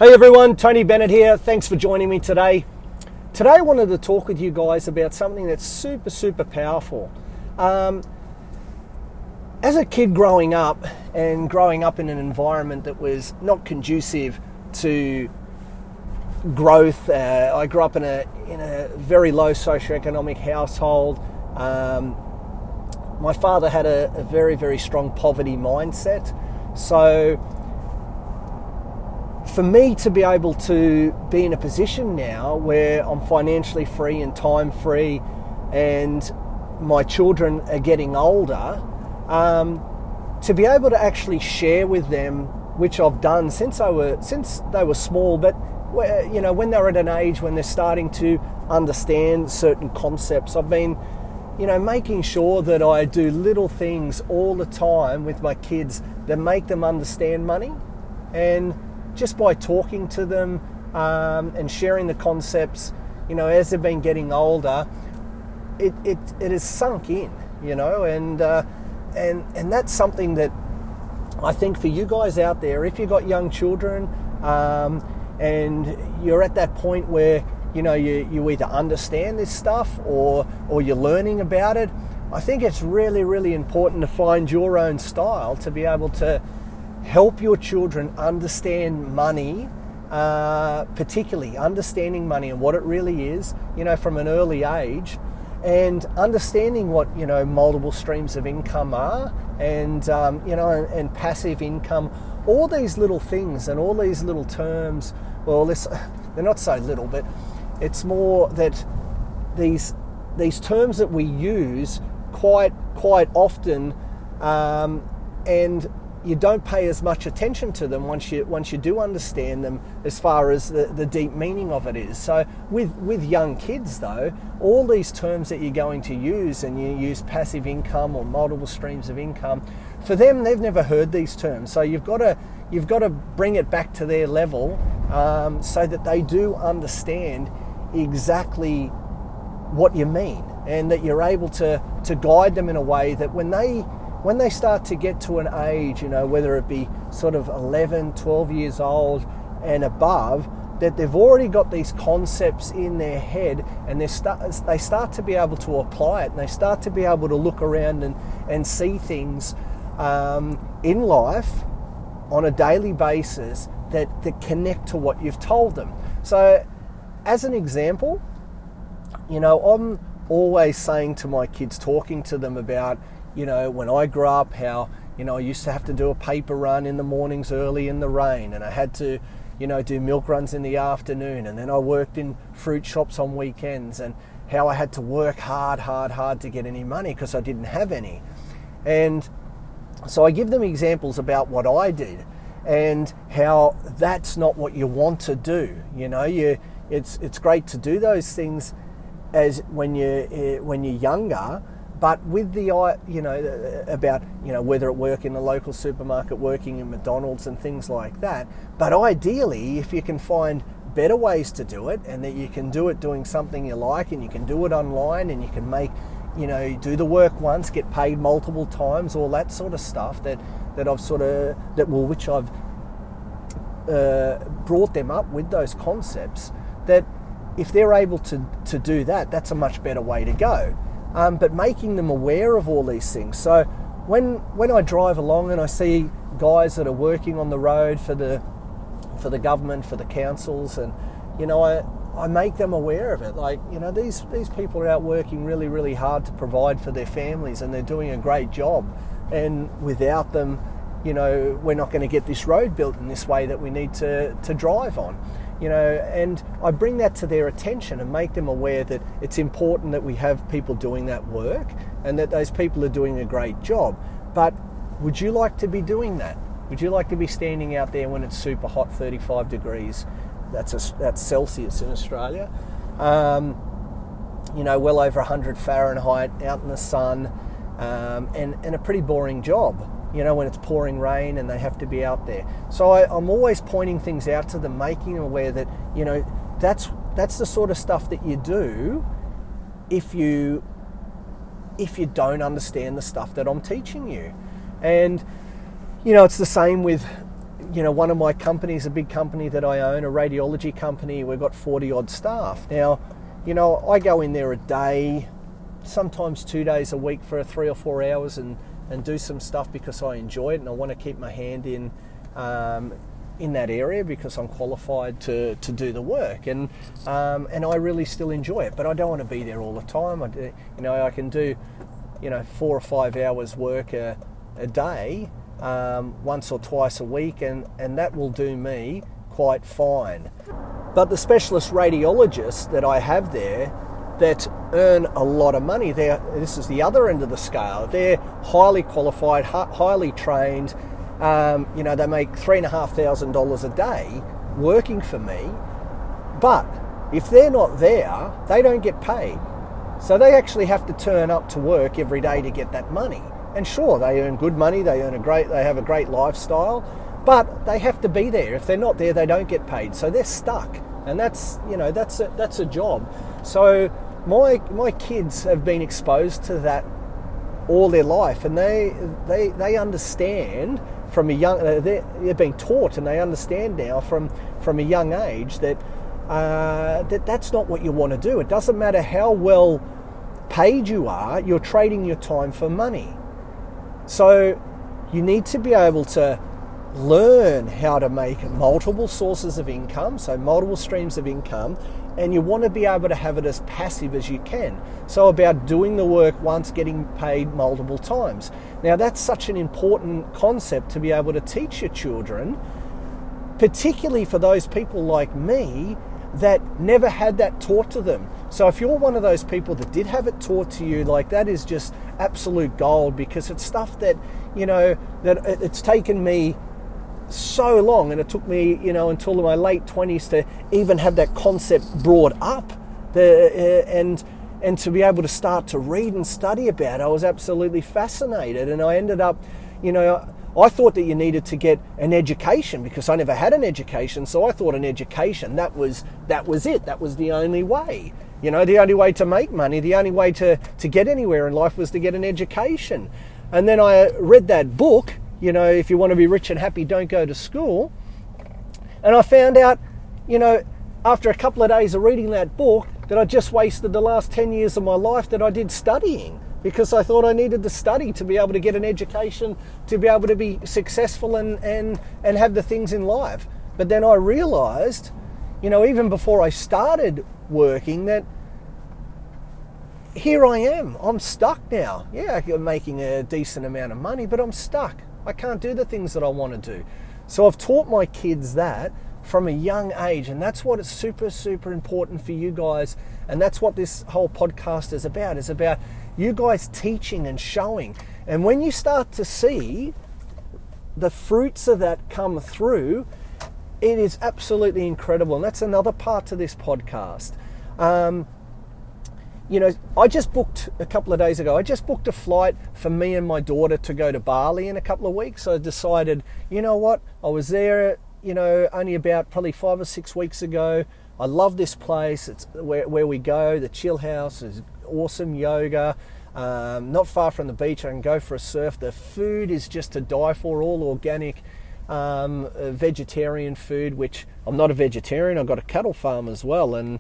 Hey everyone, Tony Bennett here. Thanks for joining me today. Today I wanted to talk with you guys about something that's super powerful. As a kid growing up in an environment that was not conducive to growth, I grew up in a very low socioeconomic household. My father had a very strong poverty mindset. So for me to be able to be in a position now where I'm financially free and time free and my children are getting older, to be able to actually share with them, which I've done since they were small, but when they're at an age when they're starting to understand certain concepts, I've been making sure that I do little things all the time with my kids that make them understand money. And just by talking to them and sharing the concepts, as they've been getting older, it has sunk in, and that's something that I think for you guys out there, if you've got young children and you're at that point where you either understand this stuff or you're learning about it, I think it's really important to find your own style to be able to help your children understand money, particularly understanding money and what it really is, from an early age, and understanding what, multiple streams of income are, and, and passive income, all these little things and all these little terms. Well, they're not so little, but it's more that these terms that we use quite often, and you don't pay as much attention to them once you do understand them as far as the deep meaning of it is. So with young kids though, all these terms that you're going to use, and you use passive income or multiple streams of income, for them they've never heard these terms. So you've got to bring it back to their level so that they do understand exactly what you mean, and that you're able to guide them in a way that when they start to get to an age, whether it be sort of 11, 12 years old and above, that they've already got these concepts in their head, and they start to be able to apply it, and they start to be able to look around and see things in life on a daily basis that connect to what you've told them. So as an example, I'm always saying to my kids, talking to them about, when I grew up, how, I used to have to do a paper run in the mornings early in the rain, and I had to, do milk runs in the afternoon, and then I worked in fruit shops on weekends, and how I had to work hard to get any money because I didn't have any. And so I give them examples about what I did and how that's not what you want to do. It's great to do those things as when you're younger, but with the about whether it work in the local supermarket, working in McDonald's and things like that. But ideally, if you can find better ways to do it, and that you can do it doing something you like, and you can do it online, and you can make do the work once, get paid multiple times, all that sort of stuff that I've brought them up with those concepts, that if they're able to do that, that's a much better way to go. But making them aware of all these things. So when I drive along and I see guys that are working on the road for the government, for the councils, and I make them aware of it. Like, these people are out working really hard to provide for their families, and they're doing a great job. And without them, we're not going to get this road built in this way that we need to drive on. And I bring that to their attention and make them aware that it's important that we have people doing that work, and that those people are doing a great job. But would you like to be doing that? Would you like to be standing out there when it's super hot, 35 degrees? That's Celsius in Australia. Well over 100 Fahrenheit, out in the sun, and a pretty boring job. When it's pouring rain and they have to be out there. So I'm always pointing things out to them, making them aware that, that's the sort of stuff that you do if you don't understand the stuff that I'm teaching you. And, it's the same with one of my companies, a big company that I own, a radiology company, we've got 40 odd staff. Now, I go in there a day, sometimes 2 days a week for 3 or 4 hours and do some stuff because I enjoy it and I want to keep my hand in that area because I'm qualified to do the work, and I really still enjoy it. But I don't want to be there all the time. I can do 4 or 5 hours work a day, once or twice a week, and that will do me quite fine. But the specialist radiologists that I have there that earn a lot of money, this is the other end of the scale. They're highly qualified, highly trained. They make $3,500 a day working for me. But if they're not there, they don't get paid. So they actually have to turn up to work every day to get that money. And sure, they earn good money, they have a great lifestyle, but they have to be there. If they're not there, they don't get paid. So they're stuck. And that's a job. So my kids have been exposed to that all their life, and they understand from a young, they're being taught, and they understand now from a young age that that's not what you want to do. It doesn't matter how well paid you are, you're trading your time for money. So you need to be able to learn how to make multiple sources of income, so multiple streams of income, and you want to be able to have it as passive as you can. So about doing the work once, getting paid multiple times. Now that's such an important concept to be able to teach your children, particularly for those people like me that never had that taught to them. So if you're one of those people that did have it taught to you, like, that is just absolute gold, because it's stuff that, that it's taken me so long, and it took me, until my late 20s to even have that concept brought up, and to be able to start to read and study about it. I was absolutely fascinated, and I ended up, I thought that you needed to get an education because I never had an education, so I thought an education, that was it, that was the only way. The only way to make money, the only way to get anywhere in life was to get an education. And then I read that book, if you want to be rich and happy, don't go to school. And I found out, after a couple of days of reading that book, that I just wasted the last 10 years of my life that I did studying, because I thought I needed to study to be able to get an education, to be able to be successful and have the things in life. But then I realized, even before I started working, that here I am. I'm stuck now. Yeah, I'm making a decent amount of money, but I'm stuck. I can't do the things that I want to do. So I've taught my kids that from a young age, and that's what is super, super important for you guys. And that's what this whole podcast is about you guys teaching and showing. And when you start to see the fruits of that come through, it is absolutely incredible. And that's another part to this podcast. I just booked a couple of days ago, I just booked a flight for me and my daughter to go to Bali in a couple of weeks. So I decided, I was there, only about probably 5 or 6 weeks ago. I love this place. It's where we go. The chill house is awesome, yoga. Not far from the beach. I can go for a surf. The food is just to die for, all organic, vegetarian food, which I'm not a vegetarian. I've got a cattle farm as well, and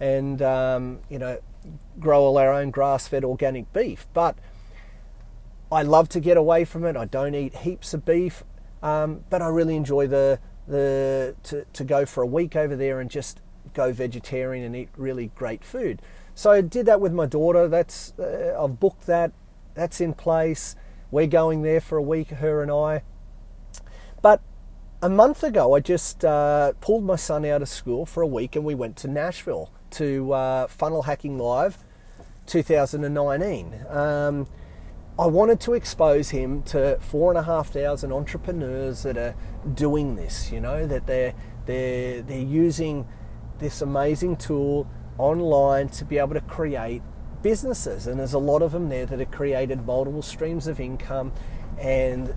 grow all our own grass-fed organic beef. But I love to get away from it. I don't eat heaps of beef, but I really enjoy to go for a week over there and just go vegetarian and eat really great food. So I did that with my daughter. I've booked that. That's in place. We're going there for a week, her and I. But a month ago, I just pulled my son out of school for a week, and we went to Nashville to Funnel Hacking Live 2019. I wanted to expose him to 4,500 entrepreneurs that are doing this, that they're using this amazing tool online to be able to create businesses. And there's a lot of them there that have created multiple streams of income, and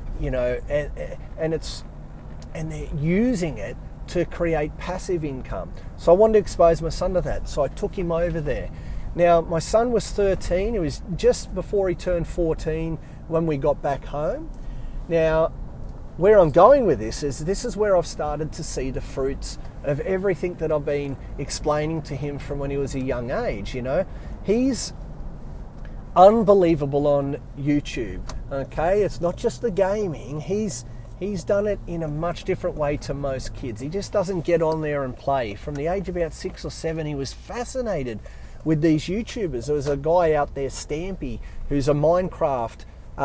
they're using it to create passive income. So I wanted to expose my son to that. So I took him over there. Now, my son was 13. It was just before he turned 14 when we got back home. Now, where I'm going with this is where I've started to see the fruits of everything that I've been explaining to him from when he was a young age. You know, he's unbelievable on YouTube. Okay, it's not just the gaming. He's done it in a much different way to most kids. He just doesn't get on there and play. From the age of about 6 or 7, he was fascinated with these YouTubers. There was a guy out there, Stampy, who's a Minecraft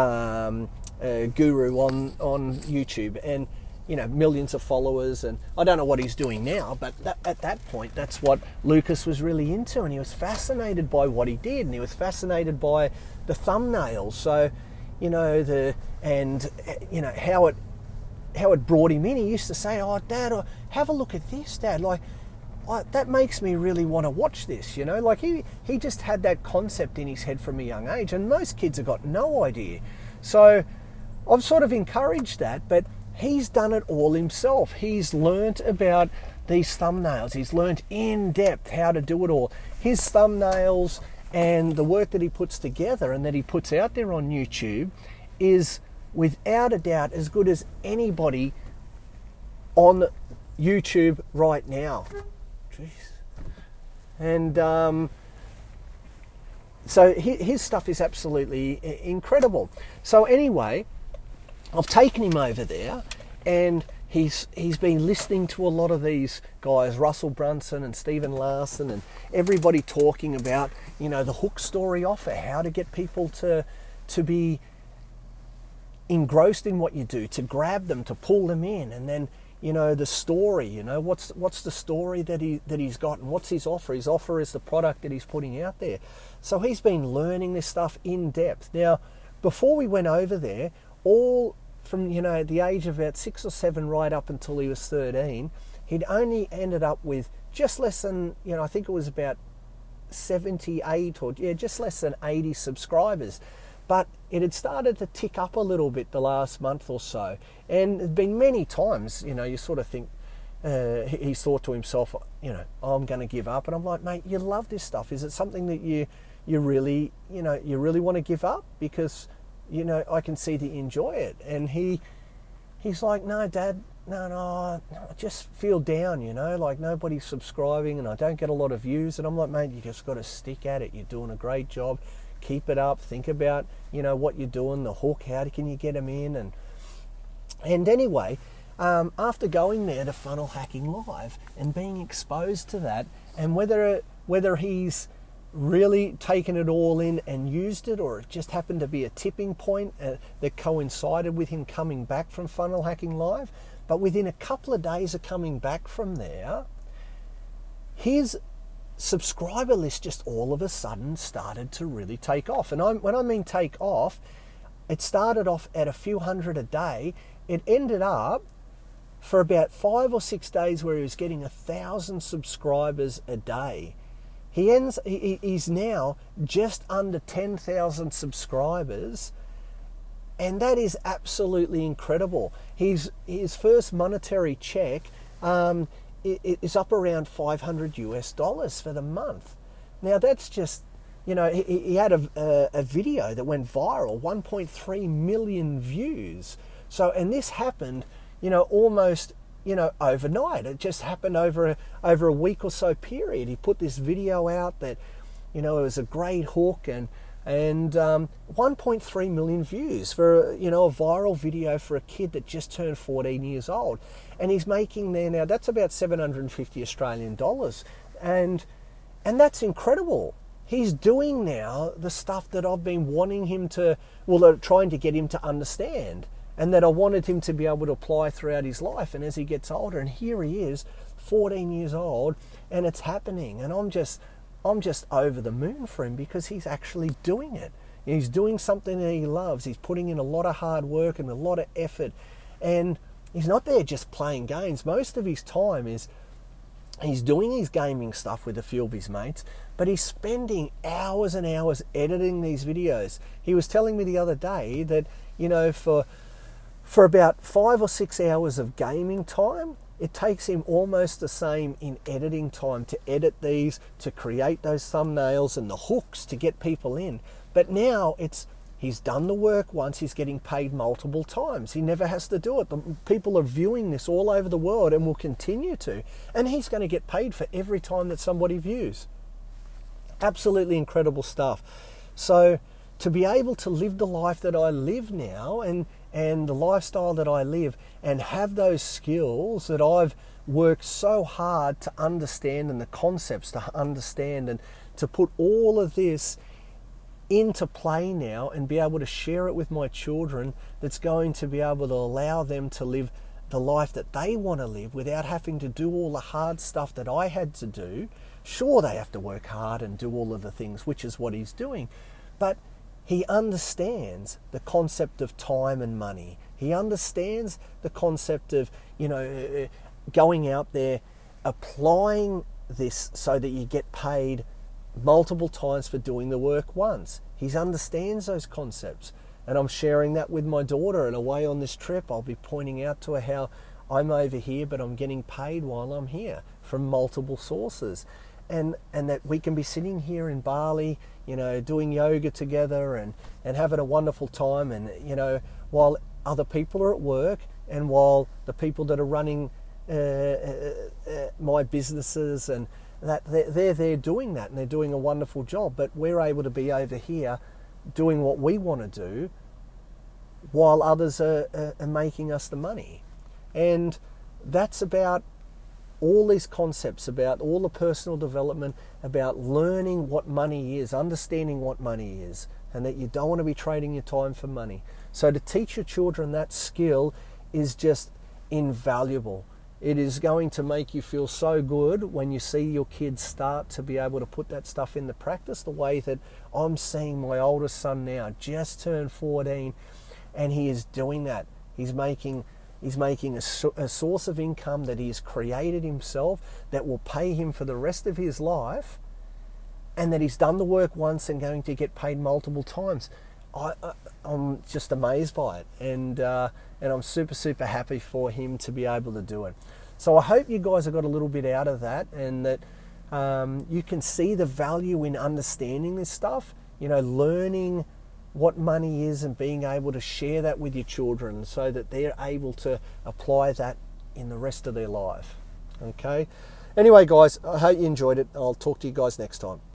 guru on YouTube, and you know, millions of followers. And I don't know what he's doing now, but at that point, that's what Lucas was really into, and he was fascinated by what he did, and he was fascinated by the thumbnails. So, you know, how it brought him in. He used to say, "Oh, Dad, have a look at this, Dad. Like, that makes me really want to watch this." You know, like he just had that concept in his head from a young age, and most kids have got no idea. So I've sort of encouraged that, but he's done it all himself. He's learnt about these thumbnails. He's learnt in depth how to do it all. His thumbnails and the work that he puts together and that he puts out there on YouTube is without a doubt as good as anybody on YouTube right now. Jeez. And so his stuff is absolutely incredible. So anyway, I've taken him over there, and he's been listening to a lot of these guys, Russell Brunson and Stephen Larson, and everybody talking about, you know, the hook story offer, how to get people to be engrossed in what you do, to grab them, to pull them in. And then, you know, the story, you know, what's the story that he's got, and what's his offer? His offer is the product that he's putting out there. So he's been learning this stuff in depth. Now, before we went over there, all from, you know, the age of about 6 or 7 right up until he was 13, he'd only ended up with just less than, you know, I think it was about 78 or just less than 80 subscribers. But it had started to tick up a little bit the last month or so. And there'd been many times, you know, you sort of think, he's thought to himself, you know, oh, I'm going to give up. And I'm like, mate, you love this stuff. Is it something that you really want to give up? Because, you know, I can see that you enjoy it. And he's like, no, Dad, no, I just feel down, you know, like nobody's subscribing and I don't get a lot of views. And I'm like, mate, you just got to stick at it. You're doing a great job. Keep it up. Think about, you know, what you're doing, the hook, how can you get them in? And anyway, after going there to Funnel Hacking Live and being exposed to that, and whether he's really taken it all in and used it, or it just happened to be a tipping point that coincided with him coming back from Funnel Hacking Live, but within a couple of days of coming back from there, his subscriber list just all of a sudden started to really take off. And when I mean take off, it started off at a few hundred a day. It ended up for about 5 or 6 days where he was getting 1,000 subscribers a day. He's now just under 10,000 subscribers, and that is absolutely incredible. His first monetary check is up around $500 for the month. Now that's just, you know, he had a video that went viral, 1.3 million views. So, and this happened, you know, almost, you know, overnight. It just happened over a week or so period. He put this video out that, you know, it was a great hook, and 1.3 million views for, you know, a viral video for a kid that just turned 14 years old. And he's making there now, that's about 750 Australian dollars. And that's incredible. He's doing now the stuff that I've been wanting him to, trying to get him to understand, and that I wanted him to be able to apply throughout his life. And as he gets older, and here he is, 14 years old, and it's happening. And I'm just over the moon for him, because he's actually doing it. He's doing something that he loves. He's putting in a lot of hard work and a lot of effort. And he's not there just playing games. Most of his time is he's doing his gaming stuff with a few of his mates, but he's spending hours and hours editing these videos. He was telling me the other day that, you know, for about 5 or 6 hours of gaming time, it takes him almost the same in editing time to edit these, to create those thumbnails and the hooks to get people in. But now He's done the work once, he's getting paid multiple times. He never has to do it. The people are viewing this all over the world and will continue to. And he's going to get paid for every time that somebody views. Absolutely incredible stuff. So to be able to live the life that I live now and the lifestyle that I live and have those skills that I've worked so hard to understand and the concepts to understand and to put all of this into play now and be able to share it with my children, that's going to be able to allow them to live the life that they want to live without having to do all the hard stuff that I had to do. Sure, they have to work hard and do all of the things, which is what he's doing, but he understands the concept of time and money. He understands the concept of, going out there, applying this so that you get paid multiple times for doing the work once. He understands those concepts, and I'm sharing that with my daughter. And away on this trip, I'll be pointing out to her how I'm over here, but I'm getting paid while I'm here from multiple sources, and that we can be sitting here in Bali, doing yoga together and having a wonderful time, and while other people are at work and while the people that are running my businesses and that they're doing that, and they're doing a wonderful job, but we're able to be over here doing what we want to do while others are making us the money. And that's about all these concepts, about all the personal development, about learning what money is, understanding what money is, and that you don't want to be trading your time for money. So to teach your children that skill is just invaluable. It is going to make you feel so good when you see your kids start to be able to put that stuff into practice, the way that I'm seeing my oldest son now, just turned 14, and he is doing that. He's making a source of income that he has created himself that will pay him for the rest of his life, and that he's done the work once and going to get paid multiple times. I'm just amazed by it, and I'm super happy for him to be able to do it. So I hope you guys have got a little bit out of that, and that you can see the value in understanding this stuff, learning what money is and being able to share that with your children so that they're able to apply that in the rest of their life. Okay? Anyway, guys, I hope you enjoyed it. I'll talk to you guys next time.